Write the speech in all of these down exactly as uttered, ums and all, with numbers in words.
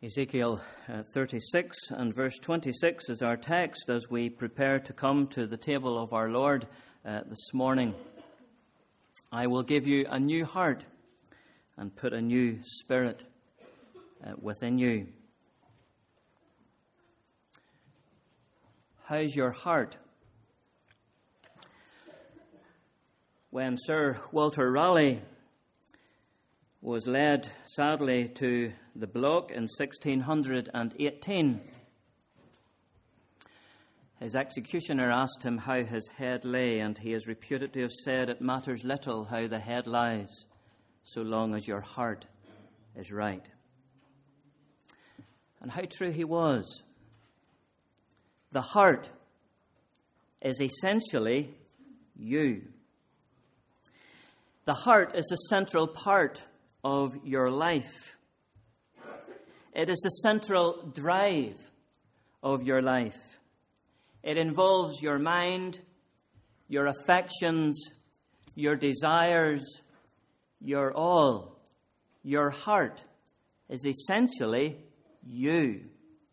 Ezekiel uh, thirty-six and verse twenty-six is our text as we prepare to come to the table of our Lord uh, this morning. I will give you a new heart and put a new spirit uh, within you. How's your heart? When Sir Walter Raleigh was led, sadly, to the block in sixteen eighteen, his executioner asked him how his head lay, and he is reputed to have said, "It matters little how the head lies, so long as your heart is right." And how true he was. The heart is essentially you. The heart is a central part of your life. It is the central drive of your life. It involves your mind, your affections, your desires, your all. Your heart is essentially you.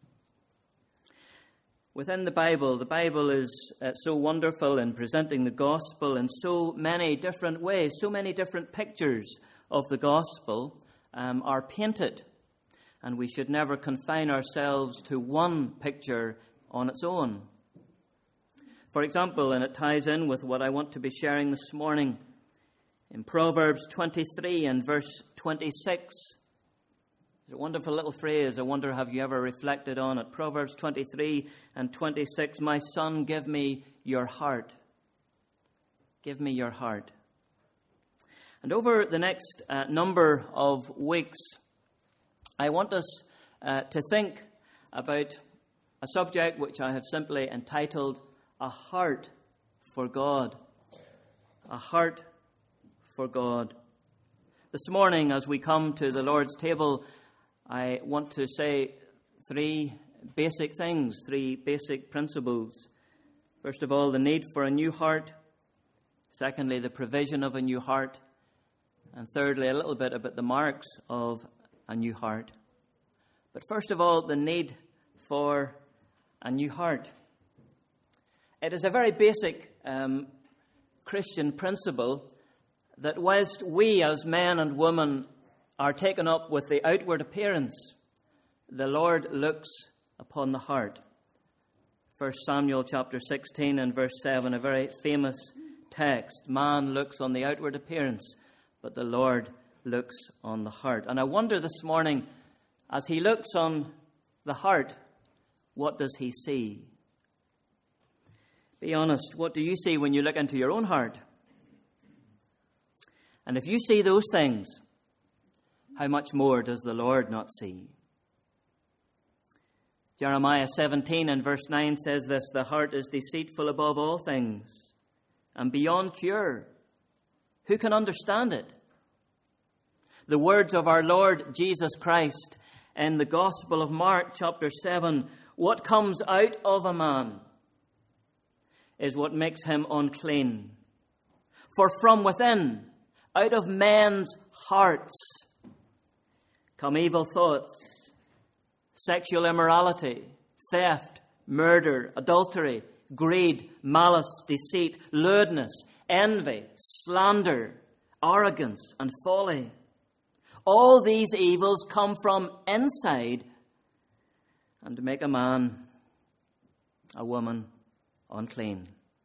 Within the Bible, the Bible is uh, so wonderful in presenting the gospel in so many different ways. So many different pictures of the gospel um, are painted. And we should never confine ourselves to one picture on its own. For example, and it ties in with what I want to be sharing this morning, in Proverbs twenty-three and verse twenty-six, it's a wonderful little phrase. I wonder, have you ever reflected on it? Proverbs twenty-three and twenty-six, "My son, give me your heart. Give me your heart." And over the next uh, number of weeks, I want us uh, to think about a subject which I have simply entitled, "A Heart for God." A heart for God. This morning, as we come to the Lord's table, I want to say three basic things, three basic principles. First of all, the need for a new heart. Secondly, the provision of a new heart. And thirdly, a little bit about the marks of a new heart. But first of all, the need for a new heart. It is a very basic um, Christian principle that whilst we as men and women are taken up with the outward appearance, the Lord looks upon the heart. First Samuel chapter sixteen and verse seven, a very famous text. Man looks on the outward appearance, but the Lord looks on the heart. And I wonder this morning, as he looks on the heart, what does he see? Be honest, what do you see when you look into your own heart? And if you see those things, how much more does the Lord not see? Jeremiah seventeen and verse nine says this, "The heart is deceitful above all things and beyond cure. Who can understand it?" The words of our Lord Jesus Christ in the Gospel of Mark chapter seven, "What comes out of a man is what makes him unclean. For from within, out of men's hearts, come evil thoughts, sexual immorality, theft, murder, adultery, greed, malice, deceit, lewdness, envy, slander, arrogance, and folly. All these evils come from inside and make a man, a woman, unclean."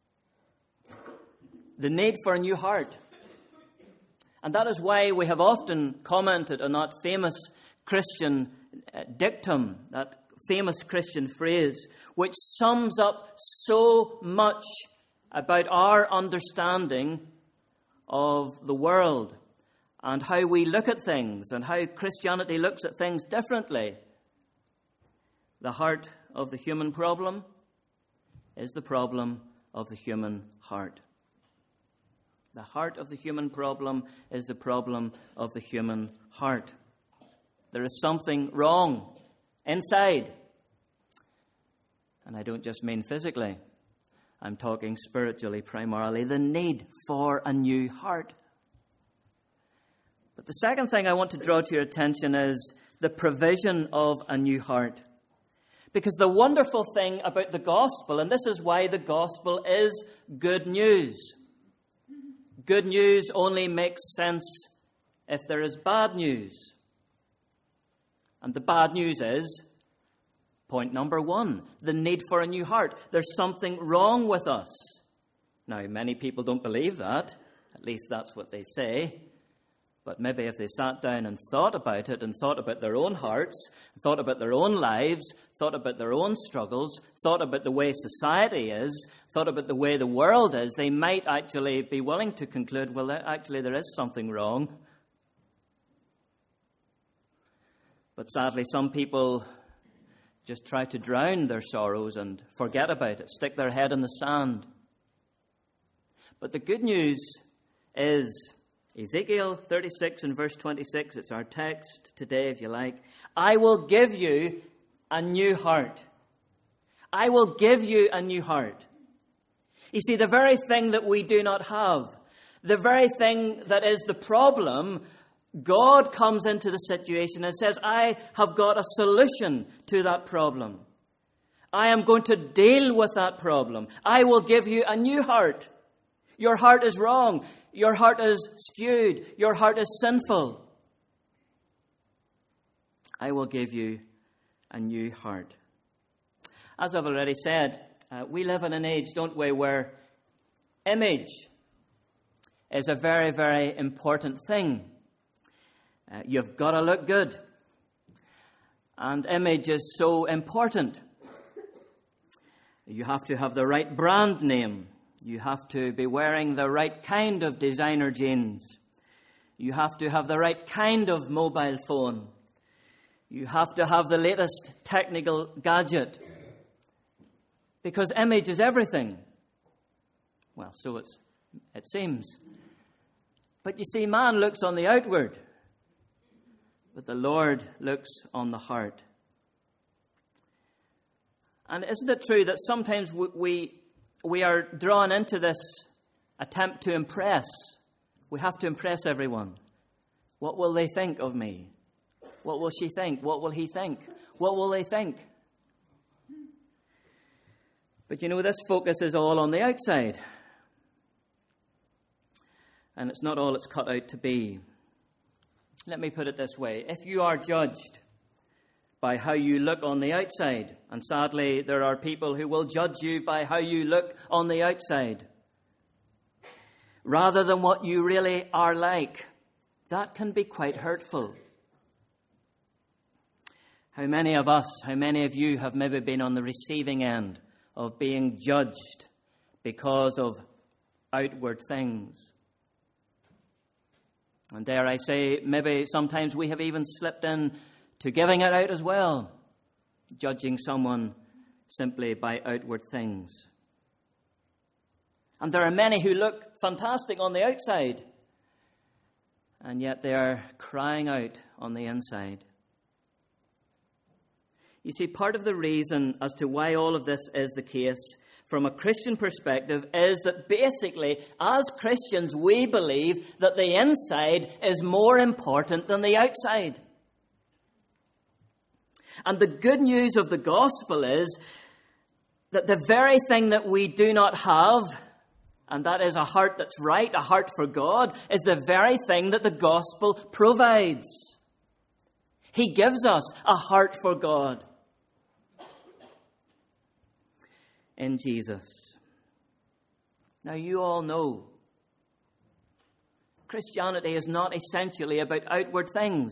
The need for a new heart. And that is why we have often commented on that famous Christian dictum, that famous Christian phrase, which sums up so much about our understanding of the world and how we look at things and how Christianity looks at things differently. The heart of the human problem is the problem of the human heart. The heart of the human problem is the problem of the human heart. There is something wrong inside. And I don't just mean physically. I'm talking spiritually primarily. The need for a new heart. But the second thing I want to draw to your attention is the provision of a new heart. Because the wonderful thing about the gospel, and this is why the gospel is good news. Good news only makes sense if there is bad news. And the bad news is, point number one, the need for a new heart. There's something wrong with us. Now, many people don't believe that. At least that's what they say. But maybe if they sat down and thought about it and thought about their own hearts, thought about their own lives, thought about their own struggles, thought about the way society is, thought about the way the world is, they might actually be willing to conclude, well, actually there is something wrong. But sadly, some people just try to drown their sorrows and forget about it, stick their head in the sand. But the good news is Ezekiel thirty-six and verse twenty-six. It's our text today, if you like. I will give you a new heart. I will give you a new heart. You see, the very thing that we do not have, the very thing that is the problem, God comes into the situation and says, I have got a solution to that problem. I am going to deal with that problem. I will give you a new heart. Your heart is wrong. Your heart is skewed. Your heart is sinful. I will give you a new heart. As I've already said, uh, we live in an age, don't we, where image is a very, very important thing. Uh, you've got to look good. And image is so important. You have to have the right brand name. You have to be wearing the right kind of designer jeans. You have to have the right kind of mobile phone. You have to have the latest technical gadget. Because image is everything. Well, so it's, it seems. But you see, man looks on the outward, but the Lord looks on the heart. And isn't it true that sometimes we we are drawn into this attempt to impress? We have to impress everyone. What will they think of me? What will she think? What will he think? What will they think? But you know, this focus is all on the outside. And it's not all it's cut out to be. Let me put it this way. If you are judged by how you look on the outside, and sadly there are people who will judge you by how you look on the outside, rather than what you really are like, that can be quite hurtful. How many of us, how many of you have maybe been on the receiving end of being judged because of outward things? And dare I say, maybe sometimes we have even slipped in to giving it out as well, judging someone simply by outward things. And there are many who look fantastic on the outside, and yet they are crying out on the inside. You see, part of the reason as to why all of this is the case from a Christian perspective is that basically, as Christians, we believe that the inside is more important than the outside. And the good news of the gospel is that the very thing that we do not have, and that is a heart that's right, a heart for God, is the very thing that the gospel provides. He gives us a heart for God in Jesus. Now, you all know Christianity is not essentially about outward things.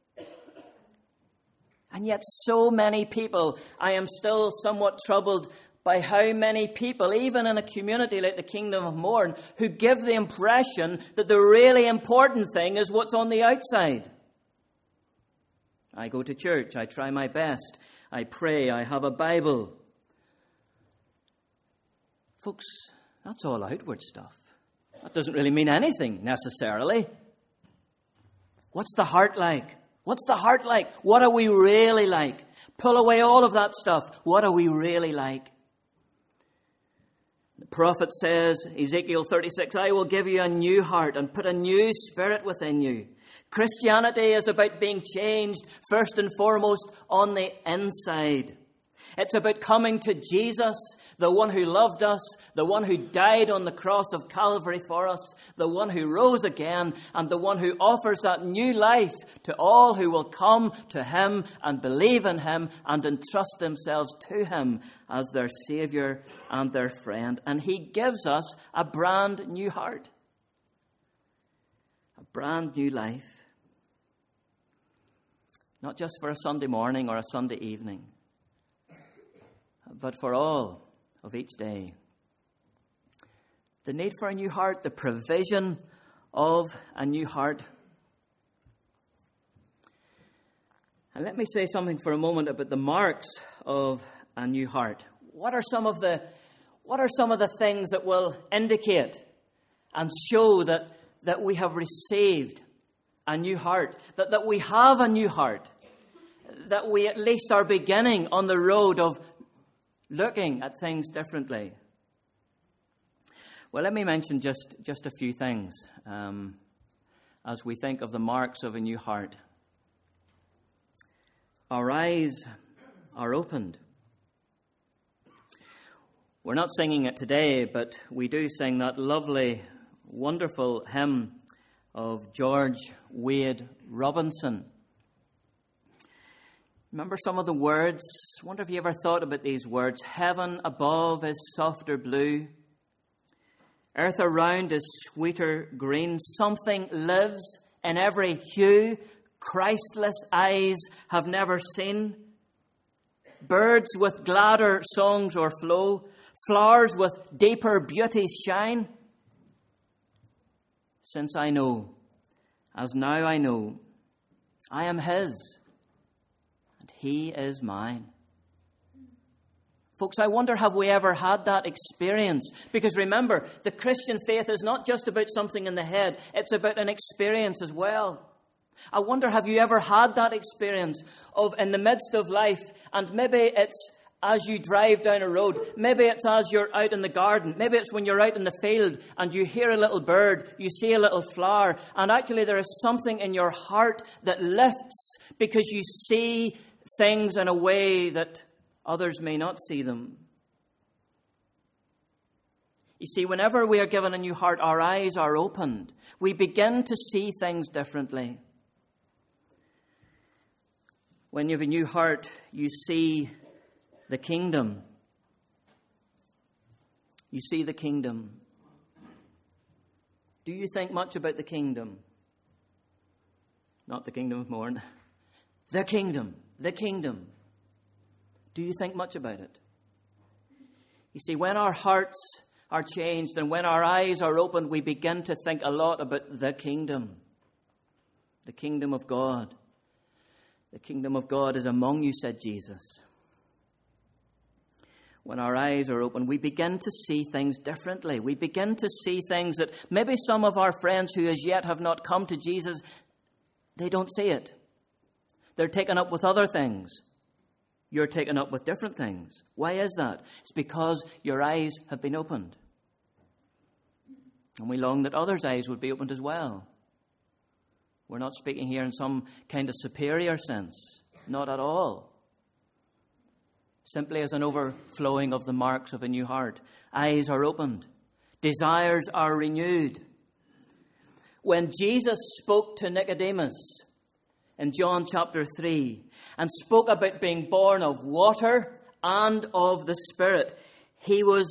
And yet so many people, I am still somewhat troubled by how many people, even in a community like the Kingdom of Mourne, who give the impression that the really important thing is what's on the outside. I go to church, I try my best, I pray, I have a Bible. Folks, that's all outward stuff. That doesn't really mean anything necessarily. What's the heart like? What's the heart like? What are we really like? Pull away all of that stuff. What are we really like? prophet says, Ezekiel thirty-six, I will give you a new heart and put a new spirit within you. Christianity is about being changed first and foremost on the inside. It's about coming to Jesus, the one who loved us, the one who died on the cross of Calvary for us, the one who rose again, and the one who offers that new life to all who will come to him and believe in him and entrust themselves to him as their Savior and their friend. And he gives us a brand new heart, a brand new life, not just for a Sunday morning or a Sunday evening, but for all of each day. The need for a new heart, the provision of a new heart. And let me say something for a moment about the marks of a new heart. What are some of the what are some of the things that will indicate and show that, that we have received a new heart, that, that we have a new heart, that we at least are beginning on the road of looking at things differently? Well, let me mention just, just a few things um, as we think of the marks of a new heart. Our eyes are opened. We're not singing it today, but we do sing that lovely, wonderful hymn of George Wade Robinson. Remember some of the words? I wonder if you ever thought about these words. Heaven above is softer blue. Earth around is sweeter green. Something lives in every hue Christless eyes have never seen. Birds with gladder songs o'erflow. Flowers with deeper beauty shine. Since I know, as now I know, I am his. He is mine. Folks, I wonder, have we ever had that experience? Because remember, the Christian faith is not just about something in the head. It's about an experience as well. I wonder, have you ever had that experience of in the midst of life, and maybe it's as you drive down a road, maybe it's as you're out in the garden, maybe it's when you're out in the field and you hear a little bird, you see a little flower, and actually there is something in your heart that lifts because you see things in a way that others may not see them. You see, whenever we are given a new heart, our eyes are opened. We begin to see things differently. When you have a new heart, you see the kingdom. You see the kingdom. Do you think much about the kingdom? Not the kingdom of Mourne. The kingdom. The kingdom. Do you think much about it? You see, when our hearts are changed and when our eyes are opened, we begin to think a lot about the kingdom. The kingdom of God. The kingdom of God is among you, said Jesus. When our eyes are open, we begin to see things differently. We begin to see things that maybe some of our friends who as yet have not come to Jesus, they don't see it. They're taken up with other things. You're taken up with different things. Why is that? It's because your eyes have been opened. And we long that others' eyes would be opened as well. We're not speaking here in some kind of superior sense. Not at all. Simply as an overflowing of the marks of a new heart. Eyes are opened. Desires are renewed. When Jesus spoke to Nicodemus in John chapter three and spoke about being born of water and of the Spirit, he was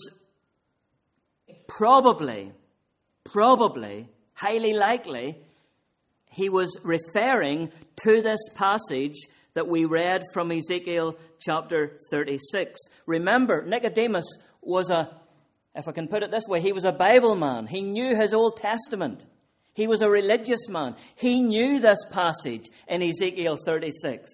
probably, probably, highly likely, he was referring to this passage that we read from Ezekiel chapter thirty-six. Remember, Nicodemus was a, if I can put it this way, he was a Bible man. He knew his Old Testament. He was a religious man. He knew this passage in Ezekiel thirty-six.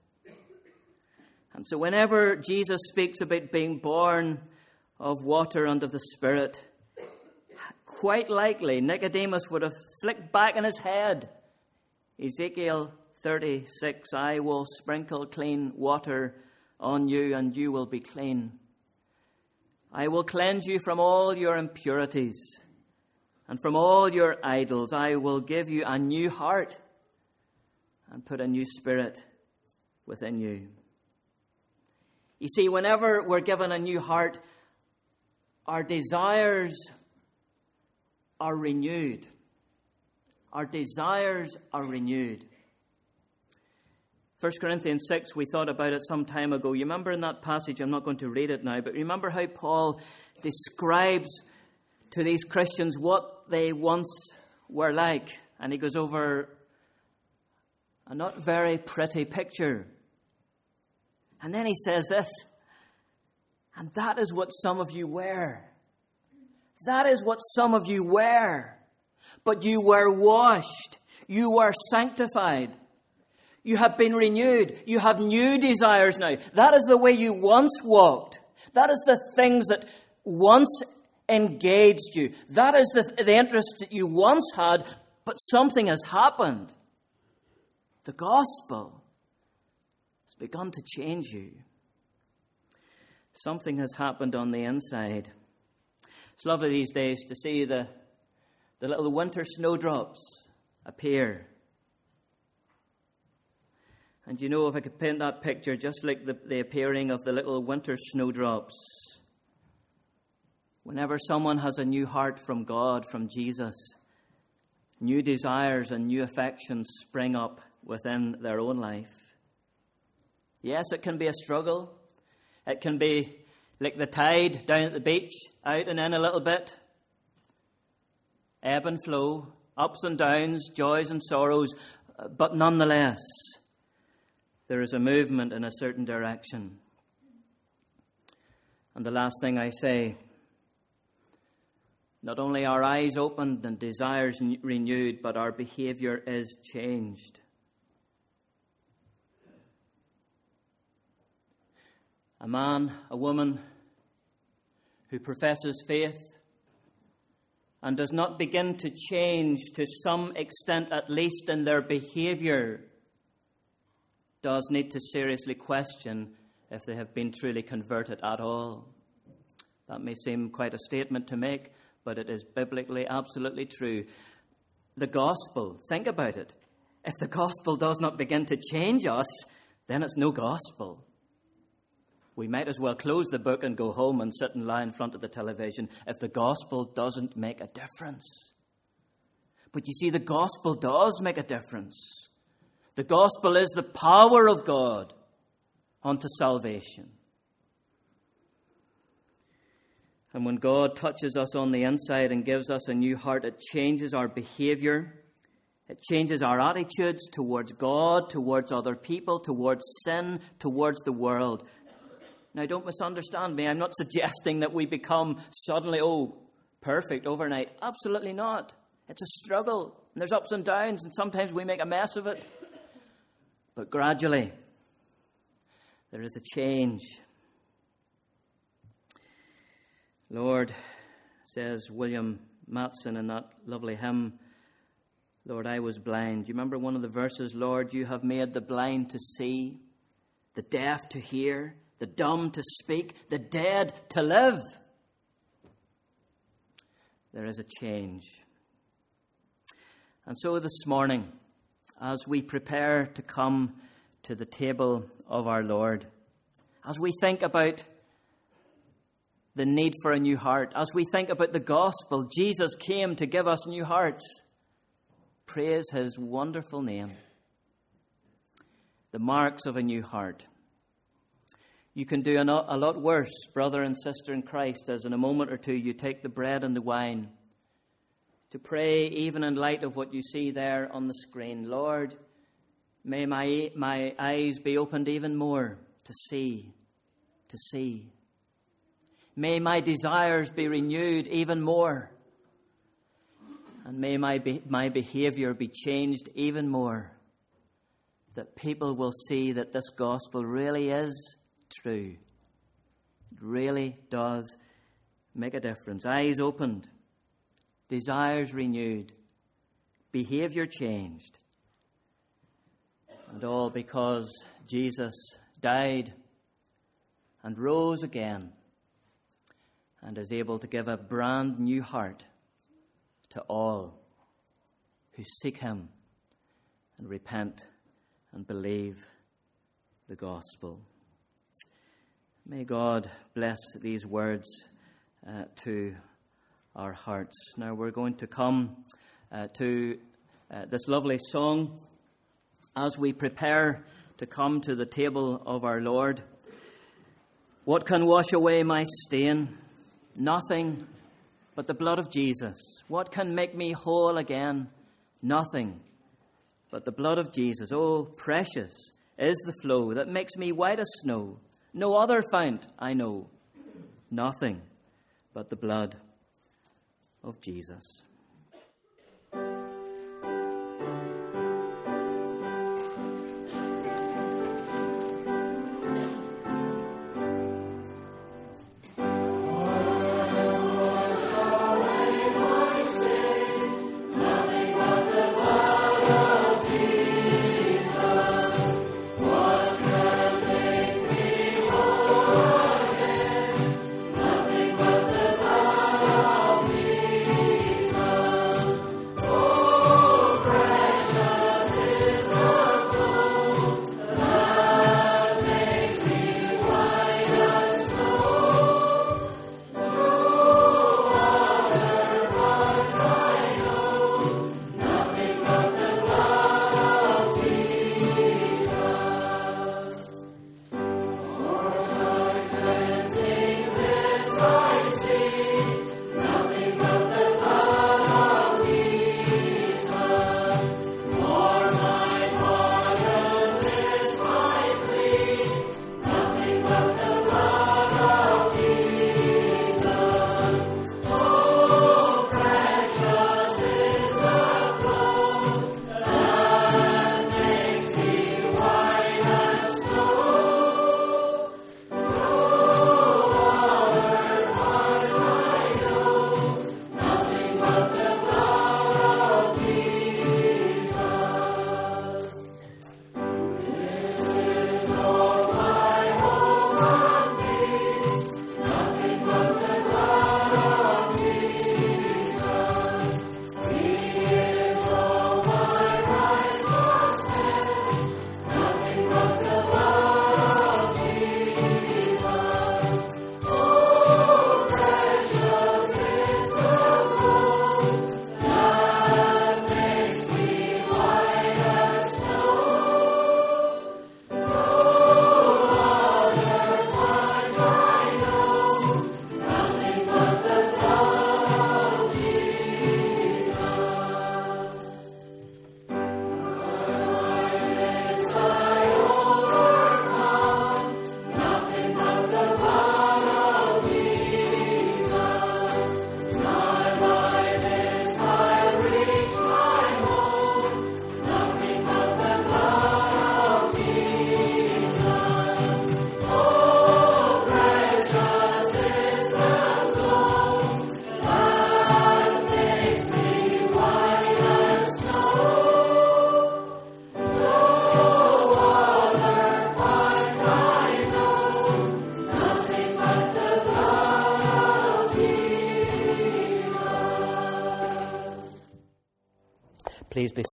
And so whenever Jesus speaks about being born of water and of the Spirit, quite likely Nicodemus would have flicked back in his head Ezekiel thirty-six, I will sprinkle clean water on you and you will be clean. I will cleanse you from all your impurities and from all your idols. I will give you a new heart and put a new spirit within you. You see, whenever we're given a new heart, our desires are renewed. Our desires are renewed. First Corinthians six, we thought about it some time ago. You remember in that passage, I'm not going to read it now, but remember how Paul describes to these Christians what they once were like. And he goes over a not very pretty picture. And then he says this, and that is what some of you were. That is what some of you were. But you were washed. You were sanctified. You have been renewed. You have new desires now. That is the way you once walked. That is the things that once engaged you. That is the, the interests that you once had, but something has happened. The gospel has begun to change you. Something has happened on the inside. It's lovely these days to see the, the little winter snowdrops appear. And you know, if I could paint that picture just like the, the appearing of the little winter snowdrops, whenever someone has a new heart from God, from Jesus, new desires and new affections spring up within their own life. Yes, it can be a struggle. It can be like the tide down at the beach, out and in a little bit. Ebb and flow, ups and downs, joys and sorrows. But nonetheless, there is a movement in a certain direction. And the last thing I say, not only are eyes opened and desires renewed, but our behavior is changed. A man, a woman who professes faith and does not begin to change to some extent, at least in their behavior, does need to seriously question if they have been truly converted at all. That may seem quite a statement to make, but it is biblically absolutely true. The gospel, think about it. If the gospel does not begin to change us, then it's no gospel. We might as well close the book and go home and sit and lie in front of the television if the gospel doesn't make a difference. But you see, the gospel does make a difference. The gospel is the power of God unto salvation. And when God touches us on the inside and gives us a new heart, it changes our behavior. It changes our attitudes towards God, towards other people, towards sin, towards the world. Now, don't misunderstand me. I'm not suggesting that we become suddenly, oh, perfect overnight. Absolutely not. It's a struggle. And there's ups and downs, and sometimes we make a mess of it. But gradually, there is a change. Lord, says William Matson in that lovely hymn, Lord, I was blind. Do you remember one of the verses? Lord, you have made the blind to see, the deaf to hear, the dumb to speak, the dead to live. There is a change. And so this morning, as we prepare to come to the table of our Lord, as we think about the need for a new heart, as we think about the gospel, Jesus came to give us new hearts. Praise his wonderful name. The marks of a new heart. You can do a lot worse, brother and sister in Christ, as in a moment or two you take the bread and the wine to pray, even in light of what you see there on the screen. Lord, may my, my eyes be opened even more to see, to see. May my desires be renewed even more. And may my, be, my behavior be changed even more. That people will see that this gospel really is true. It really does make a difference. Eyes opened, desires renewed, behavior changed. And all because Jesus died and rose again and is able to give a brand new heart to all who seek him and repent and believe the gospel. May God bless these words uh, to our hearts. Now we're going to come uh, to uh, this lovely song as we prepare to come to the table of our Lord. What can wash away my stain? Nothing but the blood of Jesus. What can make me whole again? Nothing but the blood of Jesus. Oh, precious is the flow that makes me white as snow. No other fount I know. Nothing but the blood of Jesus. Please be